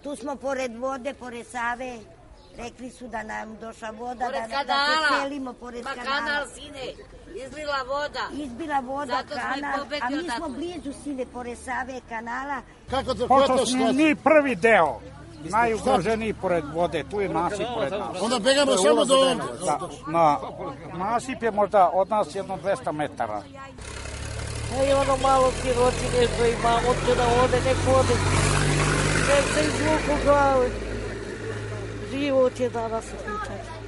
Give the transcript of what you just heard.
Tu smo pored vode, pored Save. Rekli su da nam došla voda, pored da se selimo pored kanala. Kanal, sine, izlila voda. Izbila voda, kanal, a mi smo blizu, sine, pored Save, kanala. Pošto smo mi prvi deo, najugroženiji pored vode, tu je nasip pored nas. Onda begamo samo do ovdje. Nasip je možda od nas jedno 200 metara. I ono malo sirotinje što imamo, će da ode, nek ode. Nek se izvuku glave. Život je danas u slučaju.